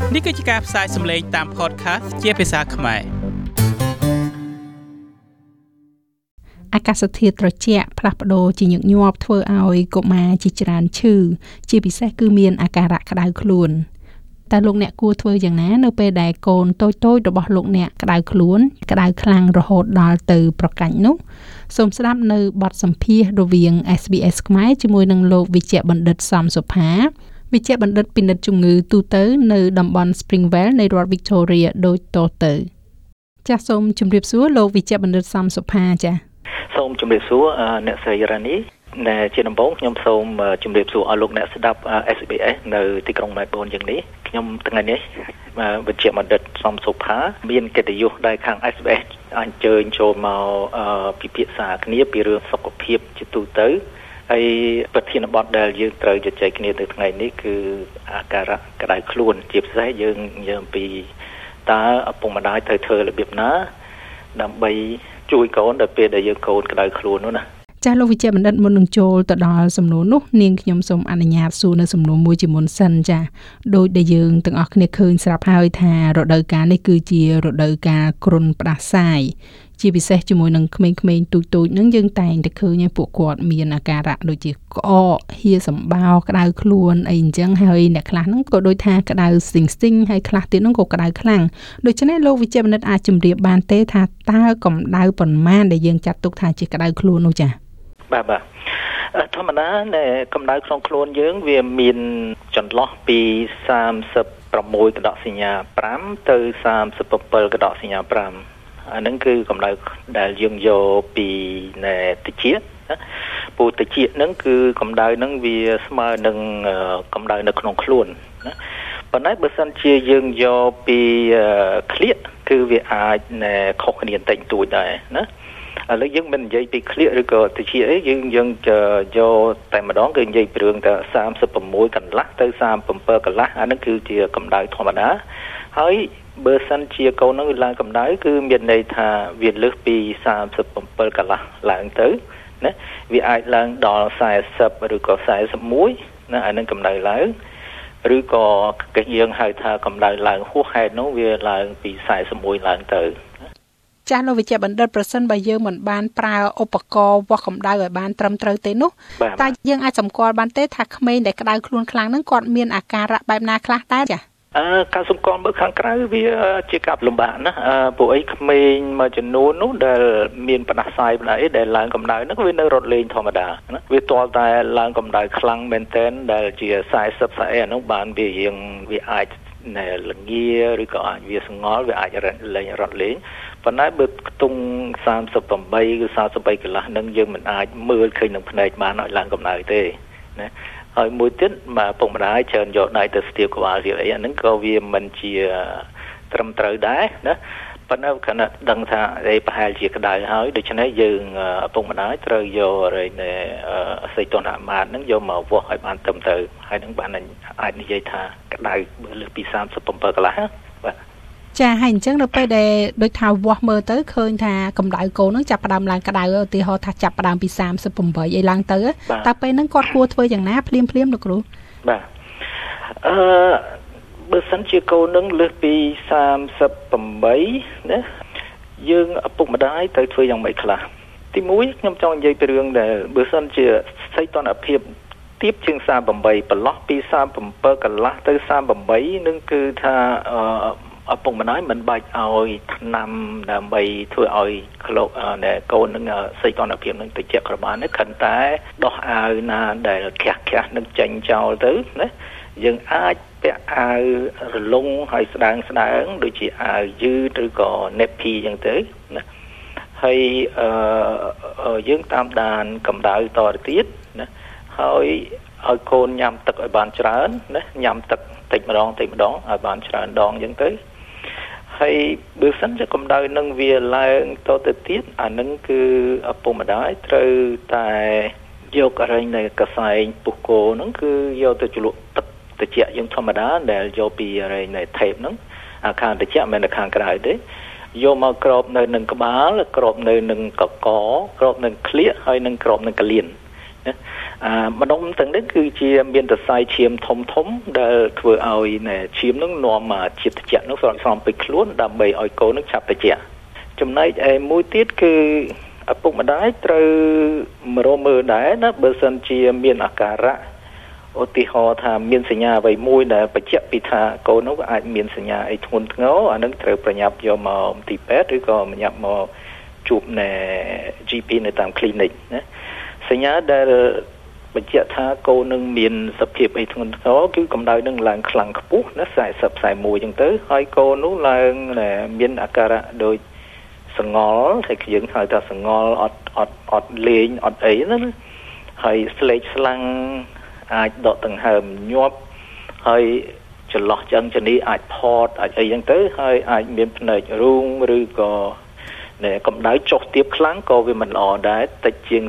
នេះគឺជាការផ្សាយសំឡេងតាម podcast ជាភាសាខ្មែរអាកាសធាតុត្រជាក់ផ្លាស់ប្ដូរជាញឹកញាប់ធ្វើឲ្យកុមារជាច្រើនឈឺជាពិសេសគឺមានអាការៈក្តៅខ្លួនតែលោកអ្នកគួរធ្វើយ៉ាងណានៅពេលដែលកូនតូចៗរបស់លោកអ្នកក្តៅខ្លួនក្តៅខ្លាំងរហូតដល់ទៅប្រកាច់នោះសូមស្ដាប់នៅបទសម្ភាសន៍រវាង SBS ខ្មែរជាមួយនឹងលោកវិជ្ជបណ្ឌិតសំសុផាវិជ្ជបណ្ឌិតពិនិត្យជំងឺទូទៅនៅតំបន់ Springvale នៃរដ្ឋ Victoria ដូចតទៅចាសសូមជម្រាបសួរលោកវិជ្ជបណ្ឌិតសំសុផាចាសូមជម្រាបសួរអ្នកស្រីរ៉ានីជាដំបូងខ្ញុំសូមជម្រាបសួរឲ្យលោកអ្នកស្ដាប់ SBS នៅទីក្រុង Melbourne យ៉ាងនេះខ្ញុំថ្ងៃនេះវិជ្ជបណ្ឌិតសំសុផាមានកិត្តិយសដែលខាង SBS អញ្ជើញចូលមកពិភាក្សាគ្នាពីរឿងសុខភាពជាទូទៅហើយប្រធានបទដែលយើងត្រូវជជែកគ្នានៅថ្ងៃនេះគឺអាការៈក្តៅខ្លួនជាពិសេសយើងពីតើឪពុកម្ដាយត្រូវធ្វើរបៀបណាដើម្បីជួយកូនដល់ពេលដែលយើងកូនក្តៅខ្លួននោះណាចាស់លោកវិជ្ជបណ្ឌិតមុននឹងចូលទៅដល់សំណួរនោះនាងខ្ញុំសូមអនុញ្ញាតសួរនៅសំណួរមួយជាមុនសិនចាដោយដែលយើងទាំងអស់គ្នាឃើញស្រាប់ហើយថារដូវកាលនេះគឺជារដូវកាលគ្រុនផ្ដាសាយជាពិសេសជាមួយនឹងក្មេងៗទូចៗហ្នឹងយើងតែងតែឃើញឲ្យពួកគាត់មានអាការៈដូចជាក្អកហៀសម្បោរក្តៅខ្លួនអីអញ្ចឹងហើយអ្នកខ្លះហ្នឹងក៏ដូចថាក្តៅស្ទិញហើយខ្លះទៀតហ្នឹងក៏ក្តៅខ្លាំងដូច្នេះលោកវិជ្ជបណ្ឌិតអាចជម្រាបបានទេថាតើកម្ដៅប៉ុន្មានដែលយើងចាត់ទុកថាជាក្តៅខ្លួននោះចា៎បាទធម្មតាកម្ដៅក្នុងខ្លួនយើងវាមានចន្លោះពី36កដកសញ្ញា5ទៅ37កដកសញ្ញា5អាហ្នឹងគឺកម្ដៅដែលយើងយកពីតិចពូតិចហ្នឹងគឺកម្ដៅហ្នឹងវាស្មើនឹងកម្ដៅនៅក្នុងខ្លួនណាប៉ុន្តែបើសិនជាយើងយកពីក្លៀកគឺវាអាចខុសគ្នាបន្តិចតួចដែរណាឥឡូវយើងមិននិយាយពីក្លៀកឬក៏តិចអីយើងយកតែម្ដងគឺនិយាយពីរឿងតែ36កន្លះទៅ37កន្លះអាហ្នឹងគឺជាកម្ដៅធម្មតាហើយបើសិនជាកូននឹងឡើងកម្ដៅគឺមានន័យថាវាលើសពី37កន្លះឡើងទៅណាវាអាចឡើងដល់40ឬក៏41ណាអានឹងកម្ដៅឡើងឬក៏គេយើងហៅថាកម្ដៅឡើងហួសហេតុនោះវាឡើងពី41ឡើងទៅចាស់លោកវិជ្ជបណ្ឌិតប្រសិនបើយើងមិនបានប្រើឧបករណ៍វាស់កម្ដៅឲ្យបានត្រឹមត្រូវទេនោះតែយើងអាចសម្គាល់បានទេថាក្មេងដែលក្តៅខ្លួនខ្លាំងហ្នឹងគាត់មានអាការៈបែបណាខ្លះដែរចា៎ការសម្គាល់មើលខាងក្រៅវាជាការលំបាកណាពួកអីក្មេងមួយចំនួននោះដែលមានផ្ដាសាយផ្ដាអីដែលឡើងកម្ដៅហ្នឹងវានៅរត់លេងធម្មតាណាវាទាល់តែឡើងកម្ដៅខ្លាំងមែនទែនដែលជា40អាហ្នឹងបានវាអាចល្ងាឬក៏អាចវាស្ងល់វាអាចរត់លេងប៉ុន្តែបើខ្ទង់38ឬ43កន្លះហ្នឹងយើងមិនអាចមើលឃើញនឹងភ្នែកបានឲ្យឡើងកម្ដៅទេណាហើយមួយទៀតមកពុកម្ដាយច្រើនយកដៃទៅស្ទាបក្បាលវាអីអាហ្នឹងក៏វាមិនជាត្រឹមត្រូវដែរណាប៉ុន្តែគណៈដឹងថាប្រហែលជាក្តៅហើយដូច្នេះយើងពុកម្ដាយត្រូវយកសីតុណ្ហមាត្រហ្នឹងយកមកវាស់ឲ្យបានត្រឹមត្រូវហើយនឹងបានអាចនិយាយថាក្តៅលើសពី37កន្លះបាទចាហើយអញ្ចឹងនៅពេលដែលដូចថាវាស់មើលទៅឃើញថាកម្ដៅកូននឹងចាប់ផ្ដើមឡើងក្តៅឧទាហរណ៍ថាចាប់ផ្ដើមពី38អីឡើងទៅតើពេលហ្នឹងគាត់គួរធ្វើយ៉ាងណាភ្លាមលោកគ្រូបាទបើសិនជាកូននឹងលើសពី38ណាយើងឪពុកម្ដាយត្រូវធ្វើយ៉ាងម៉េចខ្លះទី1ខ្ញុំចង់និយាយពីរឿងដែលបើសិនជាសីតុណ្ហភាពទាបជាង38ប្រឡោះពី37កន្លះទៅ38នឹងគឺថាឪពុកម្ដាយមិនបាច់ឲ្យថ្នាំដើម្បីធ្វើឲ្យកូននឹងសីតុណ្ហភាពនឹងត្រជាក់ក្របានទេគ្រាន់តែដោះអាវណាដែលក្រាស់នឹងចេញចោលទៅណាយើងអាចពាក់អាវរលុងហើយស្ដើងដូចជាអាវយឺតឬក៏ nappy អញ្ចឹងទៅណាហើយយើងតាមដានកម្ដៅតទៅទៀតណាហើយឲ្យកូនញ៉ាំទឹកឲ្យបានច្រើនណាញ៉ាំទឹកតិចម្ដងឲ្យបានច្រើនដងអញ្ចឹងទៅហើយបើសិនជាកម្ដៅនឹងវាឡើងទៅទៀតអានឹងគឺឪពុកម្ដាយត្រូវតែយកនៃកសែងពុះគោហ្នឹងគឺយកទៅជ្រលក់ទឹកត្រជាក់យើងធម្មតាដែលយកពីនៃថេបហ្នឹងអាខាងត្រជាក់មិននៅខាងក្រៅទេយកមកក្របនៅនឹងក្បាលក្របនៅនឹងកកក្របនឹងក្លៀកហើយនឹងក្របនឹងកលៀនណាម្ដុំទាំងនេះគឺជាមានសរសៃឈាមធំដែលធ្វើឲ្យឈាមនឹងនាំមកជាតិត្រជាក់នោះស្រោមពេញខ្លួនដើម្បីឲ្យកូននឹងឆាប់ត្រជាក់ចំណែកឯមួយទៀតគឺឪពុកម្ដាយត្រូវមើលដែរណាបើសិនជាមានអាការៈឧទាហរណ៍ថាមានសញ្ញាអ្វីមួយដែលបញ្ជាក់ពីថាកូននោះអាចមានសញ្ញាអីធ្ងន់ធ្ងរអានឹងត្រូវប្រញាប់យកមកមន្ទីរពេទ្យឬក៏ប្រញាប់មកជួបនៅ GP នៅតាម clinic ណាសញ្ញាដែលបញ្ជាក់ថាកូននឹងមានសភាពអីធ្ងន់ធ្ងរគឺកម្ដៅនឹងឡើងខ្លាំងខ្ពស់ណា40 41ចឹងទៅហើយកូននោះឡើងមានអាការៈដូចសង្ងល់តែយើងហៅថាសង្ងល់អត់លេងអត់អីណាហើយស្លេកស្លាំងអាចដកដង្ហើមញាប់ហើយចន្លោះចឹងនេះអាចផតអាចអីចឹងទៅហើយអាចមានភ្នែករូងឬក៏កម្ដៅចុះទាបខ្លាំងក៏វាមិនល្អដែរតិចជាង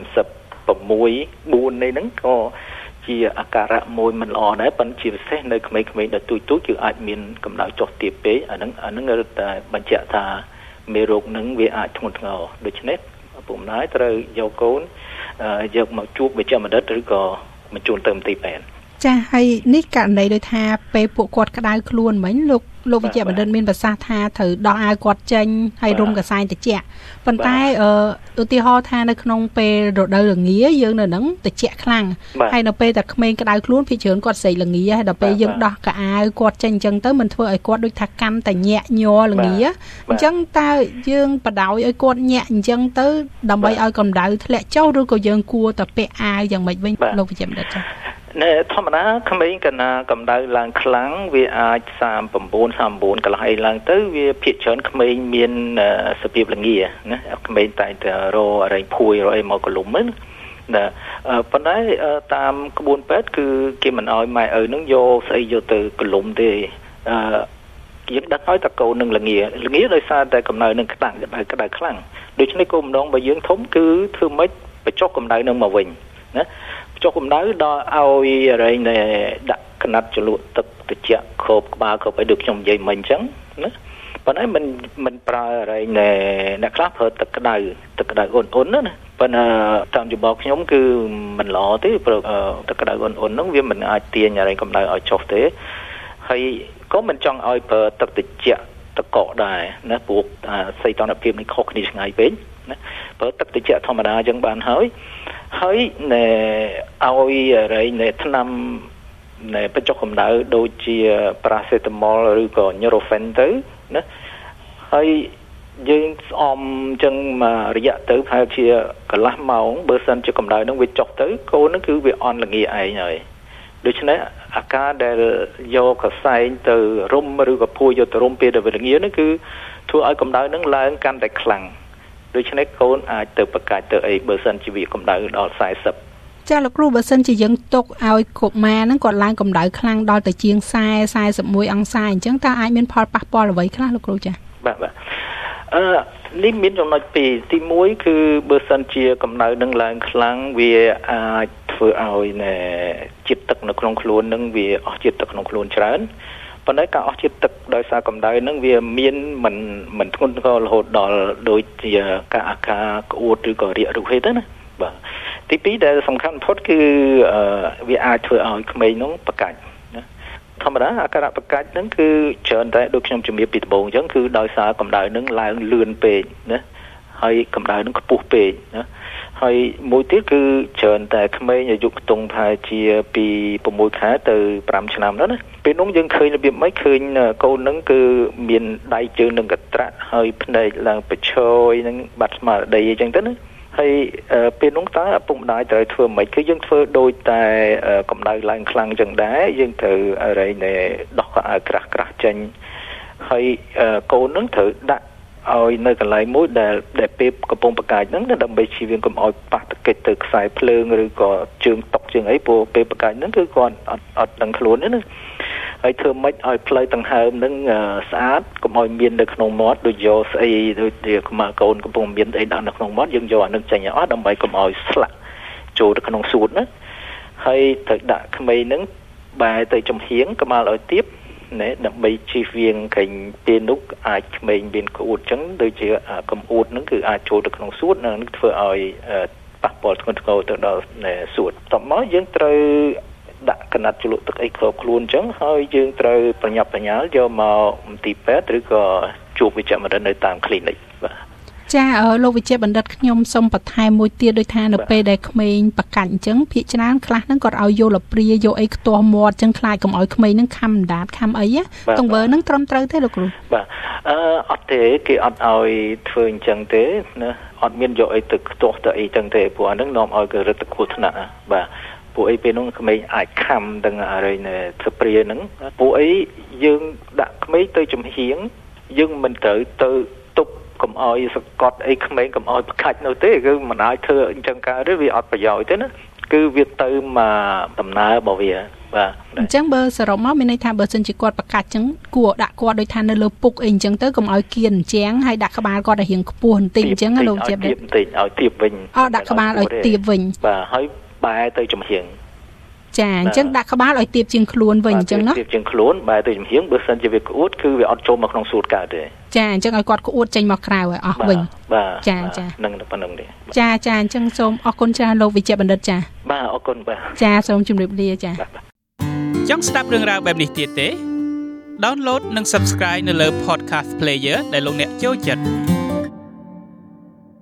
36.4នេះហ្នឹងក៏ជាអាការៈមួយមិនល្អដែរប៉ុន្តែជាពិសេសនៅក្មេងៗដែលទូចគឺអាចមានកម្ដៅចុះទាបពេកអាហ្នឹងរឹតតែបញ្ជាក់ថាមេរោគហ្នឹងវាអាចធ្ងន់ធ្ងរដូច្នេះឪពុកម្ដាយត្រូវយកកូនយកមកជួបវេជ្ជបណ្ឌិតឬក៏បញ្ជូនទៅមន្ទីរពេទ្យចាហើយនេះករណីដូចថាពេលពួកគាត់ក្តៅខ្លួនមិញលោកវិជ្ជបណ្ឌិតមានប្រសាសន៍ថាត្រូវដោះអាវគាត់ចេញហើយរុំកសែងត្រជាក់ប៉ុន្តែឧទាហរណ៍ថានៅក្នុងពេលរដូវល្ងាយើងនៅហ្នឹងត្រជាក់ខ្លាំងហើយនៅពេលតែក្មេងក្តៅខ្លួនភាគច្រើនគាត់ស្រេកល្ងាហើយដល់ពេលយើងដោះកអាវគាត់ចេញអញ្ចឹងទៅមិនធ្វើឲ្យគាត់ដូចថាកាន់តែញាក់ញ័រល្ងាអញ្ចឹងតើយើងបដ ாய் ឲ្យគាត់ញាក់អញ្ចឹងទៅដើម្បីឲ្យកម្ដៅធ្លាក់ចុះឬក៏យើងគួរតែពាក់អាវយ៉ាងម៉េចវិញលោកវិជ្ជបណ្ឌិតចាធម្មតាក្មេងកណាកម្ដៅឡើងខ្លាំងវាអាច39 39កន្លះអីឡើងទៅវាភាគច្រើនក្មេងមានសភាពល្ងាណាក្មេងតែរអរិញភួយរអីមកកលុំហ្នឹងណាប៉ុន្តែតាមក្បួនពេទ្យគឺគេមិនឲ្យម៉ែឪនឹងយកស្អីយកទៅកលុំទេយើងដឹកឲ្យតកូននឹងល្ងាដោយសារតែកម្ដៅនឹងក្តៅខ្លាំងដូច្នេះគោលបំណងរបស់យើងធំគឺធ្វើម៉េចបញ្ចុះកម្ដៅនឹងមកវិញណាចុះកម្ដៅដល់ឲ្យរែងដាក់កណាត់ចលក់ទឹកត្រជាក់ខោបក្បាលខោបឲ្យដូចខ្ញុំនិយាយមិញអញ្ចឹងណាប៉ុន្តែមិនប្រើរែងអ្នកខ្លះប្រើទឹកក្ដៅអ៊ុនណាប៉ុន្តែតាមយោបល់ខ្ញុំគឺមិនល្អទេព្រោះទឹកក្ដៅអ៊ុនហ្នឹងវាមិនអាចទាញរែងកម្ដៅឲ្យចុះទេហើយក៏មិនចង់ឲ្យប្រើទឹកត្រជាក់តកកដែរណាព្រោះសីតុណ្ហភាពនេះខុសគ្នាឆ្ងាយពេកណាប្រើទឹកត្រជាក់ធម្មតាអញ្ចឹងបានហើយឲ្យរែងថ្នាំបញ្ចុះកម្ដៅដូចជាប៉ារ៉ាសេតាមុលឬក៏ញ៉ូរ៉ូហ្វិនទៅណាហើយយើងស្អំអញ្ចឹងមករយៈទៅប្រហែលជាកន្លះម៉ោងបើសិនជាកម្ដៅនឹងវាចុះទៅកូននឹងគឺវាអន់ល្ងាឯងហើយដូច្នេះអាការដែលយកកសែងទៅរុំឬក៏ភួយយកទៅរុំពេលដែលវាល្ងានេះគឺធ្វើឲ្យកម្ដៅនឹងឡើងកាន់តែខ្លាំងដូច្នេះកូនអាចទៅប្រកាច់ទៅអីបើសិនជាវាកម្ដៅដល់40 ចាលោកគ្រូបើសិនជាយើងទុកឲ្យកុមារហ្នឹងគាត់ឡើងកម្ដៅខ្លាំងដល់ទៅជាង41អង្សាអញ្ចឹងតើអាចមានផលប៉ះពាល់អ្វីខ្លះលោកគ្រូចាបាទនេះមានចំណុចពីរទី1គឺបើសិនជាកម្ដៅនឹងឡើងខ្លាំងវាអាចធ្វើឲ្យជាតិទឹកនៅក្នុងខ្លួននឹងវាអស់ជាតិទឹកក្នុងខ្លួនច្រើនប៉ុន្តែការអស់ជាតិទឹកដោយសារកម្ដៅនឹងវាមានមិនធ្ងន់ធ្ងររហូតដល់ដូចជាការអាការក្អួតឬក៏រាគរូសទេណាបាទទី2ដែលសំខាន់បំផុតគឺវាអាចធ្វើឲ្យក្មេងនោះប្រកាច់ណាធម្មតាអាការៈប្រកាច់ហ្នឹងគឺច្រើនតែដូចខ្ញុំជំរាបពីដំបូងអញ្ចឹងគឺដោយសារកម្ដៅនឹងឡើងលឿនពេកណាហើយកម្ដៅនឹងខ្ពស់ពេកណាហើយមួយទៀតគឺច្រើនតែក្មេងអាយុខ្ទង់ថាជាពី6ខែទៅ5ឆ្នាំđóណាពេលនោះយើងឃើញរបៀបម៉េចឃើញកូននឹងគឺមានដៃជើងនឹងកត្រាក់ហើយភ្នែកឡើងប្រឆោយនឹងបាត់ស្មារតីអញ្ចឹងទៅណាហើយពេលនោះតើឪពុកម្ដាយត្រូវធ្វើម៉េចគឺយើងធ្វើដូចតែកម្ដៅឡើងខ្លាំងអញ្ចឹងដែរយើងត្រូវរែងដោះកៅអៅក្រាស់ចេញហើយកូននឹងត្រូវដាក់ឲ្យនៅកន្លែងមួយដែលពេលកំពុងប្រកាច់ហ្នឹងដើម្បីជៀសវាងកុំឲ្យប៉ះទង្គិចទៅខ្សែភ្លើងឬក៏ជើងតុកជើងអីព្រោះពេលប្រកាច់ហ្នឹងគឺគាត់អត់ដឹងខ្លួនទេណាហើយធ្វើម៉េចឲ្យផ្លូវដង្ហើមហ្នឹងស្អាតកុំឲ្យមាននៅក្នុងមាត់ដូចយកស្អីដូចជាកូនកំពុងមានអីដាក់នៅក្នុងមាត់យើងយកអានឹងចេញឲ្យអស់ដើម្បីកុំឲ្យស្លាក់ចូលទៅក្នុងសួតណាហើយត្រូវដាក់ក្មេងហ្នឹងបែរទៅចំហៀងកុំឲ្យទៀបដើម្បីជៀសវាងកេញពេលនោះអាចក្មេងមានក្អួតចឹងដូចជាកំអួតហ្នឹងគឺអាចចូលទៅក្នុងសួតនឹងធ្វើឲ្យប៉ះពាល់ធ្ងន់ធ្ងរទៅដល់សួតតមកយើងត្រូវដាក់កណាត់ជ្រលក់ទឹកអីគ្របខ្លួនអញ្ចឹងហើយយើងត្រូវប្រញាប់ប្រញាល់យកមកមន្ទីរពេទ្យឬក៏ជួបវេជ្ជបណ្ឌិតនៅតាម clinic បាទចាលោកវិជ្ជបណ្ឌិតខ្ញុំសូមបន្ថែមមួយទៀតដូចថានៅពេលដែលក្មេងបកាច់អញ្ចឹងភាគច្រើនខ្លះហ្នឹងគាត់ឲ្យយកលព្រាយកអីខ្ទាស់មាត់អញ្ចឹងខ្លាចកុំឲ្យក្មេងហ្នឹងខំដាតខំអីទង្វើហ្នឹងត្រឹមត្រូវទេលោកគ្រូបាទអត់ទេគេអត់ឲ្យធ្វើអញ្ចឹងទេណាអត់មានយកអីទៅខ្ទាស់ទៅអីអញ្ចឹងទេព្រោះអាហ្នឹងនាំឲ្យគេរឹតទៅគ្រោះថ្នាក់បាទពួកអីពេលនោះក្មេងអាចខំទាំងអរិយនៅធ្វើព្រាហ្នឹងពួកអីយើងដាក់ក្មេងទៅចំហៀងយើងមិនត្រូវទៅទប់កុំឲ្យសកត់អីក្មេងកុំឲ្យបកាច់នៅទេគឺមិនអាចធ្វើអញ្ចឹងកើតទេវាអត់ប្រយោជន៍ទេណាគឺវាទៅមកដំណើររបស់វាបាទអញ្ចឹងបើសរុបមកមានន័យថាបើសិនជាគាត់បកាច់អញ្ចឹងគួរដាក់គាត់ដូចថានៅលើពុកអីអញ្ចឹងទៅកុំឲ្យគៀនអញ្ចឹងហើយដាក់ក្បាលគាត់ឲ្យរៀងខ្ពស់បន្តិចអញ្ចឹងលោកជាបន្តិចឲ្យទៀបវិញដាក់ក្បាលឲ្យទៀបវិញបាទហើយបែរទៅចំហៀងចាអញ្ចឹងដាក់ក្បាលឲ្យទៀបជាងខ្លួនវិញអញ្ចឹងណាទៀបជាងខ្លួនបែរទៅចំហៀងបើសិនជាវាក្អួតគឺវាអត់ចូលមកក្នុងសួតកើតទេចាអញ្ចឹងឲ្យគាត់ក្អួតចេញមកក្រៅឲ្យអស់វិញបាទចានឹងប៉ុណ្្នឹងទេចាអញ្ចឹងសូមអរគុណច្រើនលោកវិជ្ជបណ្ឌិតចាបាទអរគុណបាទចាសូមជម្រាបលាចាចង់ស្ដាប់រឿងរ៉ាវបែបនេះទៀតទេ Download និង Subscribe នៅលើ Podcast Player ដែលលោកអ្នកចូលចិត្ត